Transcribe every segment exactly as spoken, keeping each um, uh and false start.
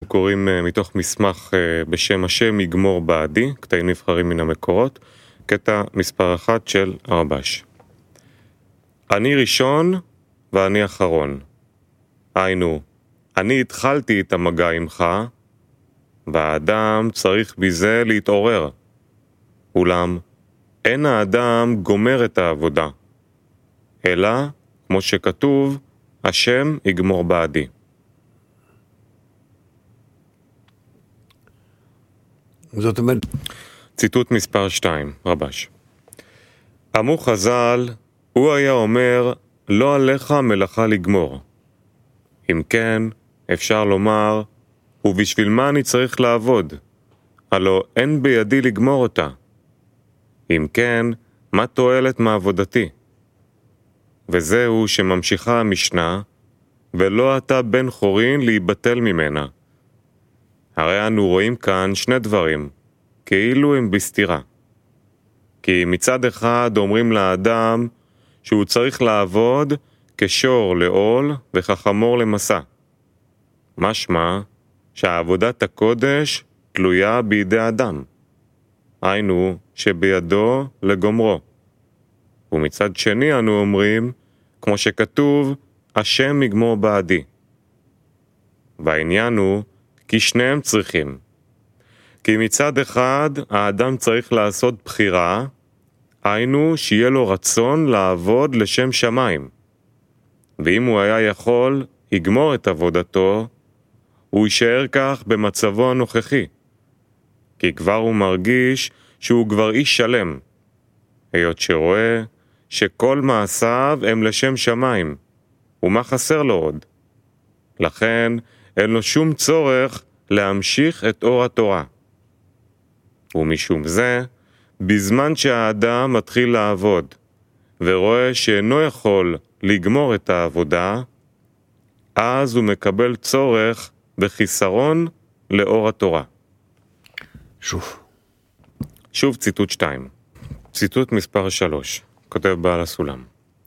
קוראים מתוך מסמך בשם השם יגמור בעדי, קטעים נבחרים מן המקורות, קטע מספר אחת של הרבש. אני ראשון ואני אחרון. היינו, אני התחלתי את המגע עמך, והאדם צריך בזה להתעורר. אולם, אין האדם גומר את העבודה, אלא, כמו שכתוב, השם יגמור בעדי. זאת אומרת... ציטוט מספר שתיים, רבש. אמרו חז"ל, הוא היה אומר, לא עליך מלאכה לגמור. אם כן, אפשר לומר, ובשביל מה אני צריך לעבוד? הלא אין בידי לגמור אותה. אם כן, מה תועלת מעבודתי? וזהו שממשיכה המשנה, ולא אתה בן חורין להיבטל ממנה. הרי אנו רואים כאן שני דברים, כאילו הם בסתירה. כי מצד אחד אומרים לאדם שהוא צריך לעבוד כשור לעול וכחמור למסע. משמע שהעבודת הקודש תלויה בידי אדם. היינו שבידו לגומרו. ומצד שני אנו אומרים, כמו שכתוב, השם יגמור בעדי. והעניין הוא כי שניהם צריכים. כי מצד אחד האדם צריך לעשות בחירה, היינו שיהיה לו רצון לעבוד לשם שמיים. ואם הוא היה יכול יגמור את עבודתו, הוא יישאר כך במצבו הנוכחי. כי כבר הוא מרגיש שהוא כבר איש שלם, היות שרואה שכל מעשיו הם לשם שמיים, ומה חסר לו עוד? לכן אין לו שום צורך להמשיך את אור התורה. ומשום זה, בזמן שהאדם מתחיל לעבוד, ורואה שאינו יכול לגמור את העבודה, אז הוא מקבל צורך בחיסרון לאור התורה. שוב. שוב ציטוט שתיים. ציטוט מספר שלוש. כותב בעל הסולם.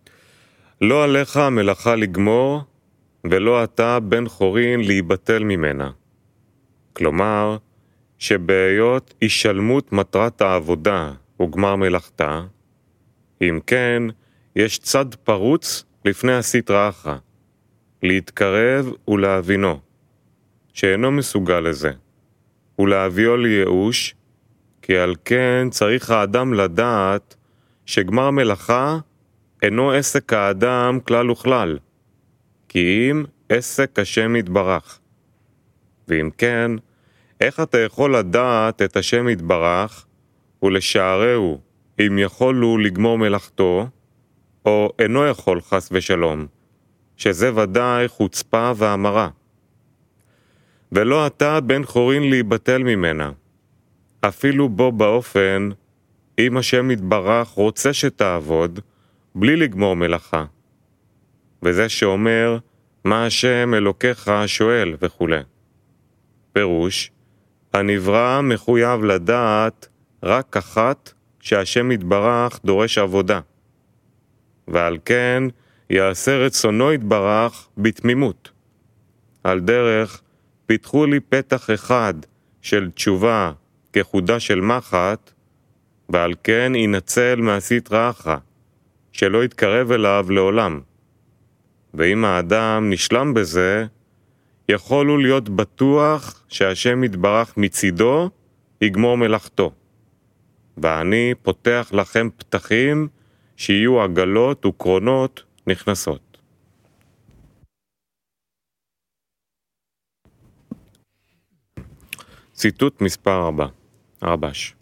לא עליך מלאכה לגמור, ולא אתה בן חורין להיבטל ממנה. כלומר, שבהיות השלמות מטרת העבודה וגמר מלאכתה, אם כן, יש צד פרוץ לפני הסטרא אחרא, להתקרב ולהבינו, שאינו מסוגל לזה, ולהביאו לייאוש, כי על כן צריך האדם לדעת שגמר מלאכה אינו עסק האדם כלל וכלל, כי אם עסק השם יתברך. ואם כן, איך אתה יכול לדעת את השם יתברך ולשערהו אם יכול הוא לגמור מלאכתו, או אינו יכול חס ושלום, שזה ודאי חוצפה ואמרה. ולא אתה בן חורין להיבטל ממנה, אפילו בו באופן, אם השם יתברך רוצה שתעבוד, בלי לגמור מלאכה. וזה שאומר, מה השם אלוקיך שואל וכו'. פירוש, הנברא מחויב לדעת רק אחת שהשם יתברך דורש עבודה. ועל כן יעשה רצונו יתברך בתמימות. על דרך, פיתחו לי פתח אחד של תשובה כחודה של מחט, ועל כן ינצל מהסטרא אחרא, שלא יתקרב אליו לעולם. ואם האדם נשלם בזה, יכול הוא להיות בטוח שהשם יתברך מצידו יגמור מלאכתו. ואני פותח לכם פתחים שיהיו עגלות וקרונות נכנסות. ציטוט מספר ארבע, הרבש.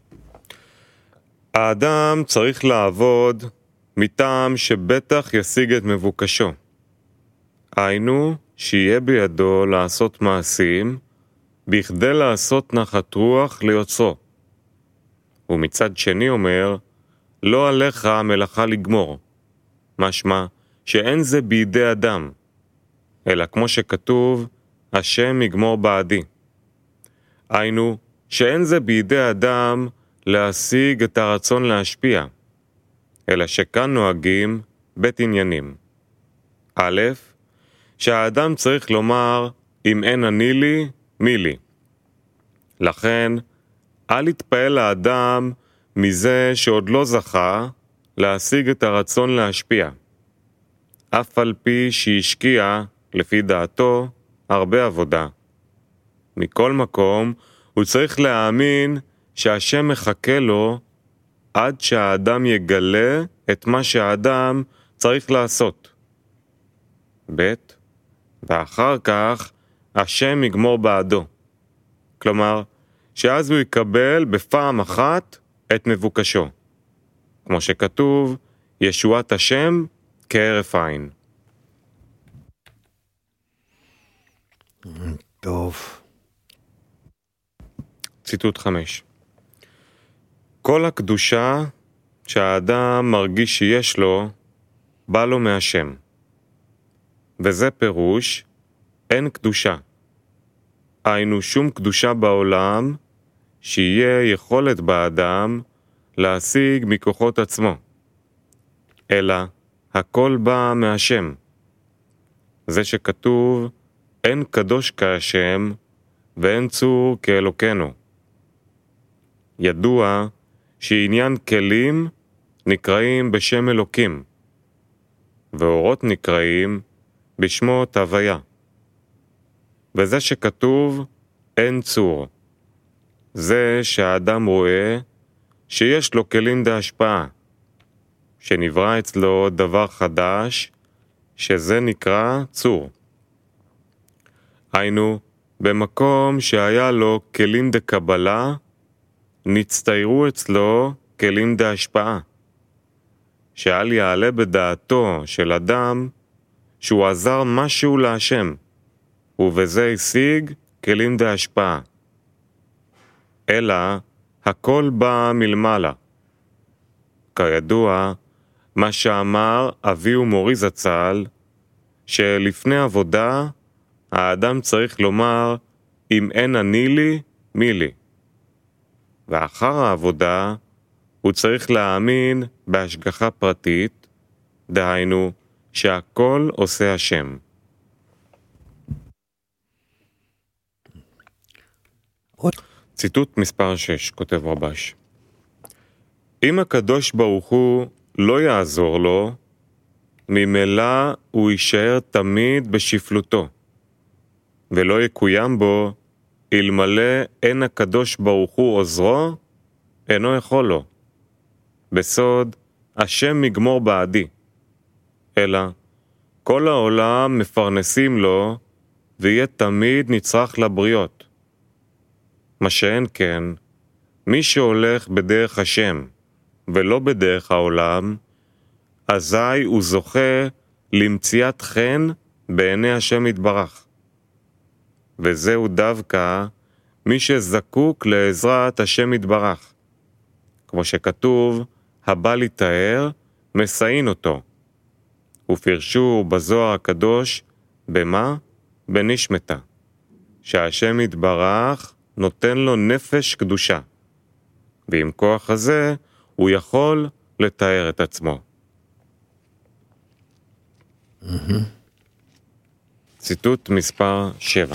האדם צריך לעבוד מטעם שבטח ישיג את מבוקשו. היינו שיהיה בידו לעשות מעשים, בכדי לעשות נחת רוח ליוצרו. ומצד שני אומר, לא עליך מלאכה לגמור, משמע שאין זה בידי אדם, אלא כמו שכתוב, השם יגמור בעדי. היינו שאין זה בידי אדם להשיג את הרצון להשפיע, אלא שכאן נוהגים בית עניינים. א', שהאדם צריך לומר, אם אין אני לי, מי לי. לכן, אל יתפעל האדם מזה שעוד לא זכה להשיג את הרצון להשפיע, אף על פי שהשקיע, לפי דעתו, הרבה עבודה. מכל מקום, הוא צריך להאמין שהשם מחכה לו עד שהאדם יגלה את מה שהאדם צריך לעשות. ב' ואחר כך השם יגמור בעדו. כלומר, שאז הוא יקבל בפעם אחת את מבוקשו. כמו שכתוב, ישועת השם כהרף עין. טוב. ציטוט חמש. כל הקדושה שהאדם מרגיש שיש לו, בא לו מהשם. וזה פירוש, אין קדושה. היינו שום קדושה בעולם, שיהיה יכולת באדם להשיג מכוחות עצמו. אלא, הכל בא מהשם. זה שכתוב, אין קדוש כהשם, ואין צור כאלוקנו. ידוע שעניין כלים נקראים בשם אלוקים, ואורות נקראים בשמות הוויה. וזה שכתוב, אין צור. זה שהאדם רואה שיש לו כלים בהשפעה, שנברא אצלו דבר חדש, שזה נקרא צור. היינו, במקום שהיה לו כלים דקבלה, נצטיירו אצלו כלים דהשפעה, שאל יעלה בדעתו של אדם שהוא עזר משהו להשם, ובזה השיג כלים דהשפעה. אלא הכל בא מלמעלה. כידוע, מה שאמר אבי ומורי זצ"ל, שלפני עבודה האדם צריך לומר, אם אין אני לי, מי לי. ואחר העבודה הוא צריך להאמין בהשגחה פרטית, דהיינו שהכל עושה השם. ציטוט מספר שש, כותב רבש. אם הקדוש ברוך הוא לא יעזור לו, ממילא הוא יישאר תמיד בשפלותו, ולא יקוים בו, אלמלא אין הקדוש ברוך הוא עוזרו, אינו יכול לו. בסוד, השם יגמור בעדי. אלא, כל העולם מפרנסים לו, ויהיה תמיד נצרך לבריות. מה שאין כן, מי שהולך בדרך השם, ולא בדרך העולם, אזי הוא זוכה למציאת חן בעיני השם יתברך. וזהו דווקא מי שזקוק לעזרת השם יתברך. כמו שכתוב, הבא להתאר, מסעין אותו. ופרשו בזוהר הקדוש, במה? בנשמתה. שהשם יתברך נותן לו נפש קדושה. ועם כוח הזה הוא יכול לתאר את עצמו. Mm-hmm. ציטוט מספר שבע.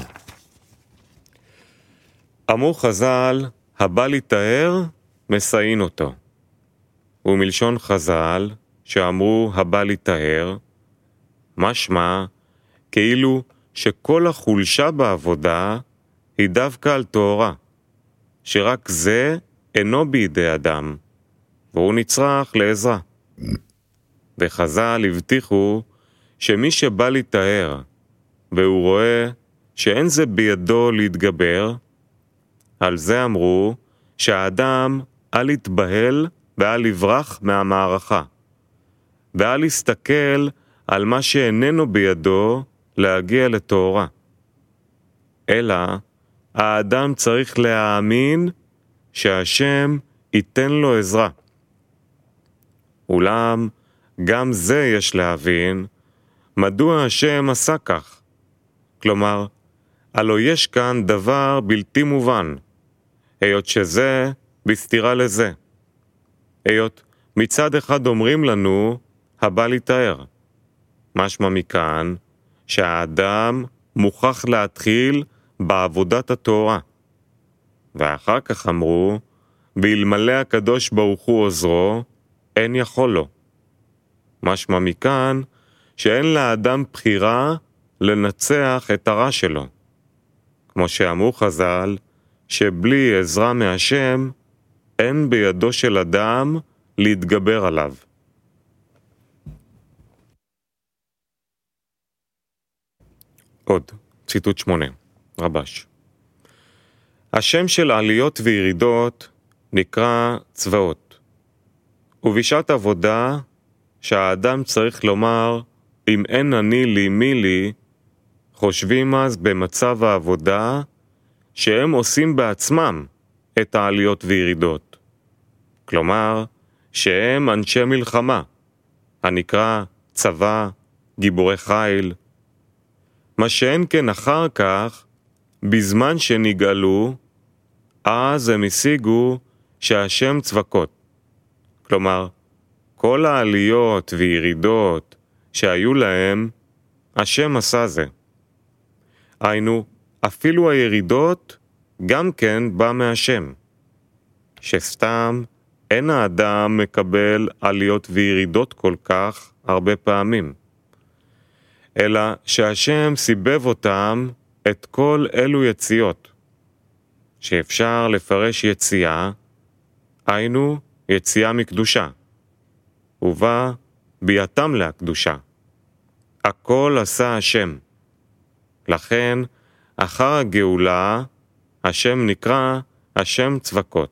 אמרו חז"ל, הבא להתאר, מסעין אותו. ומלשון חז"ל, שאמרו הבא להתאר, משמע, כאילו שכל החולשה בעבודה היא דווקא על תאורה, שרק זה אינו בידי אדם, והוא נצרך לעזרה. וחז"ל הבטיחו שמי שבא להתאר, והוא רואה שאין זה בידו להתגבר, על זה אמרו שהאדם אל יתבהל ואל יברח מהמערכה, ואל יסתכל על מה שאיננו בידו להגיע לתאורה. אלא האדם צריך להאמין שהשם ייתן לו עזרה. אולם גם זה יש להבין מדוע השם עשה כך. כלומר, הלא יש כאן דבר בלתי מובן, היות שזה בסתירה לזה. היות מצד אחד אומרים לנו, הבא להתאר. משמע מכאן שהאדם מוכרח להתחיל בעבודת התורה. ואחר כך אמרו, באלמלא הקדוש ברוך הוא עוזרו, אין יכול לו. משמע מכאן שאין לאדם בחירה לנצח את הרע שלו. כמו שאמרו חז"ל, שבלי עזרה מהשם, אין בידו של אדם להתגבר עליו. עוד, ציטוט שמונה, רבש. השם של עליות וירידות נקרא צבאות. ובשעת עבודה שהאדם צריך לומר, אם אין אני לי מי לי, חושבים אז במצב העבודה שהם עושים בעצמם את העליות וירידות. כלומר, שהם אנשי מלחמה, הנקרא צבא, גיבורי חיל. מה שאין כן אחר כך, בזמן שנגאלו, אז הם השיגו שהשם צבקות. כלומר, כל העליות וירידות שהיו להם, השם עשה זה. היינו, אפילו הירידות גם כן בא מהשם. שסתם אין האדם מקבל עליות וירידות כל כך הרבה פעמים. אלא שהשם סיבב אותם את כל אלו יציאות. שאפשר לפרש יציאה, היינו יציאה מקדושה. ובה ביאתם להקדושה. הכל עשה השם. לכן, אחר הגאולה, השם נקרא השם צבקות.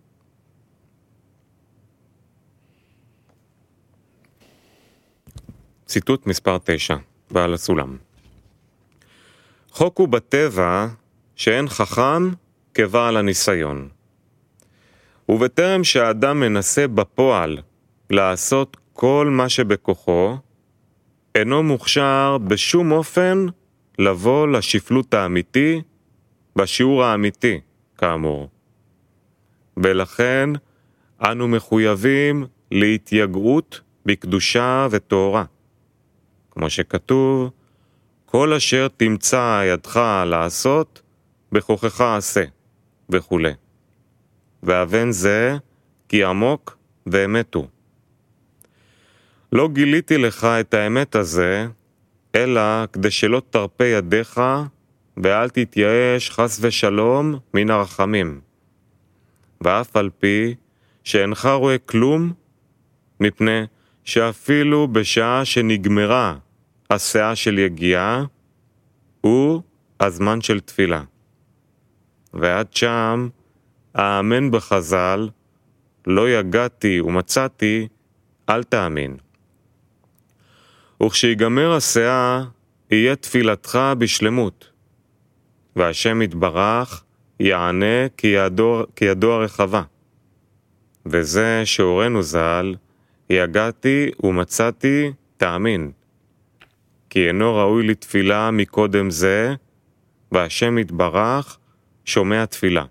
ציטוט מספר תשע, בעל הסולם. חוק הוא בטבע שאין חכם כבעל הניסיון. ובטרם שהאדם מנסה בפועל לעשות כל מה שבכוחו, אינו מוכשר בשום אופן לבוא לשפלות האמיתי, בשיעור האמיתי, כאמור. ולכן אנו מחויבים להתייגעות בקדושה ותורה. כמו שכתוב, כל אשר תמצא ידך לעשות, בכוחך עשה, וכו'. ואבן זה, כי עמוק ואמת הוא. לא גיליתי לך את האמת הזה, אלא כדי שלא תרפה ידיך, ואל תתייאש חס ושלום מן הרחמים. ואף על פי שאינך רואה כלום, מפני שאפילו בשעה שנגמרה השעה של יגיעה, הוא הזמן של תפילה. ועד שם, האמן בחז"ל, לא יגעתי ומצאתי, אל תאמין. וכשיגמר השעה, יהיה תפילתך בשלמות. והשם יתברך יענה כידו, כידו הרחבה. וזה שהורנו ז"ל, יגעתי ומצאתי, תאמין. כי אינו ראוי לתפילה מקודם זה, והשם יתברך שומע תפילה.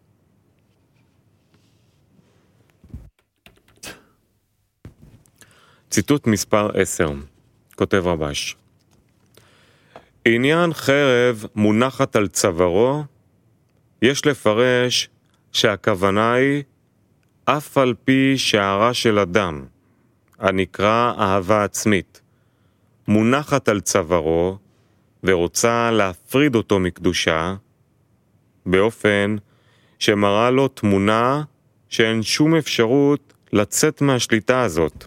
ציטוט מספר עשר, כותב רבש. עניין חרב מונחת על צווארו, יש לפרש שהכוונה היא אף על פי שהרע של אדם, הנקרא אהבה עצמית, מונחת על צווארו ורוצה להפריד אותו מקדושה, באופן שמראה לו תמונה שאין שום אפשרות לצאת מהשליטה הזאת.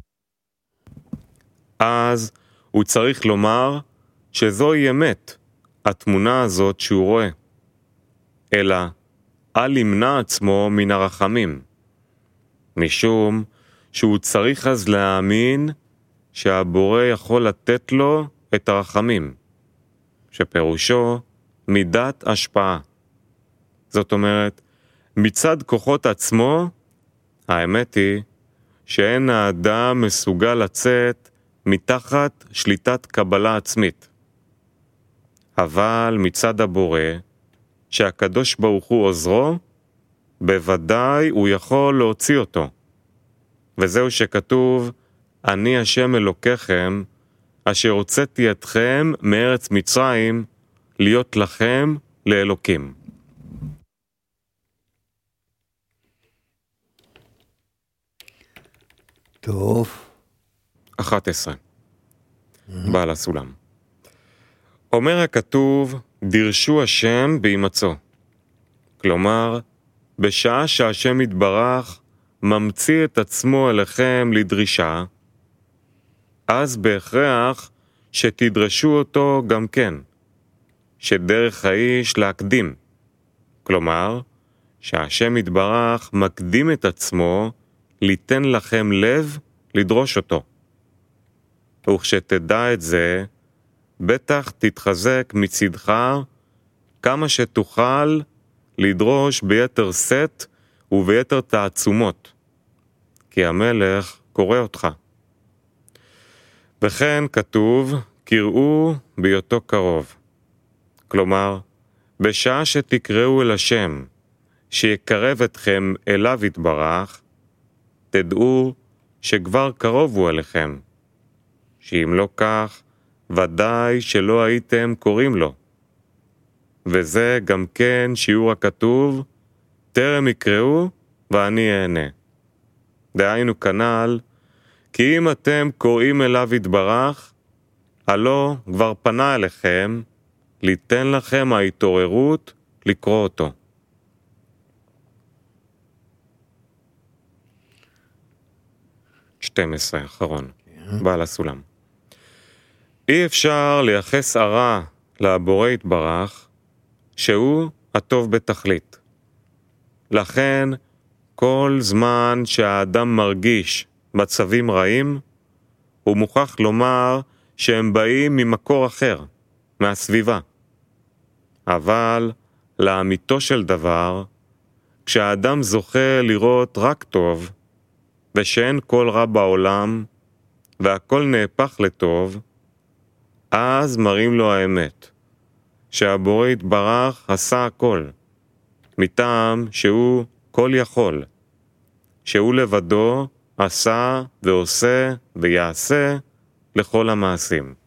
אז הוא צריך לומר שזוהי אמת, התמונה הזאת שהוא רואה. אלא, אל ימנע עצמו מן הרחמים, משום שהוא צריך אז להאמין שהבורא יכול לתת לו את הרחמים, שפירושו מידת השפעה. זאת אומרת, מצד כוחות עצמו, האמת היא שאין האדם מסוגל לצאת מתחת שליטת קבלה עצמית. אבל מצד הבורא, שהקדוש ברוך הוא עוזרו, בוודאי הוא יכול להוציא אותו. וזהו שכתוב, אני השם אלוקיכם, אשר הוצאתי אתכם מארץ מצרים, להיות לכם לאלוקים. טוב. אחת עשרה. בעל הסולם. אומר הכתוב, דרשו השם בהימצאו. כלומר, בשעה שהשם יתברך ממציא את עצמו אליכם לדרישה, אז בהכרח שתדרשו אותו גם כן, שדרך האיש להקדים. כלומר, שהשם יתברך מקדים את עצמו ליתן לכם לב לדרוש אותו. וכשתדע את זה, בטח תתחזק מצדך כמה שתוכל לדרוש ביתר שאת וביתר תעצומות, כי המלך קורא אותך. וכן כתוב, קראו בהיותו קרוב. כלומר, בשעה שתקראו אל השם, שיקרב אתכם אליו יתברך, תדעו שכבר קרוב הוא אליכם, שאם לא כך, ודאי שלא הייתם קוראים לו. וזה גם כן שיעור הכתוב, טרם יקראו ואני אענה. דהיינו כנ"ל, כי אם אתם קוראים אליו יתברך, הלא כבר פנה אליכם, ליתן לכם ההתעוררות לקרוא אותו. שתים עשרה, אחרון, בעל הסולם. אי אפשר לייחס הרע לבורא יתברך, שהוא הטוב בתכלית. לכן, כל זמן שהאדם מרגיש מצבים רעים, הוא מוכרח לומר שהם באים ממקור אחר, מהסביבה. אבל, לאמיתו של דבר, כשהאדם זוכה לראות רק טוב, ושאין כל רע בעולם, והכל נהפך לטוב, אז מראים לו האמת, שהבורא יתברך עשה הכל, מטעם שהוא כל יכול, שהוא לבדו עשה ועושה ויעשה לכל המעשים.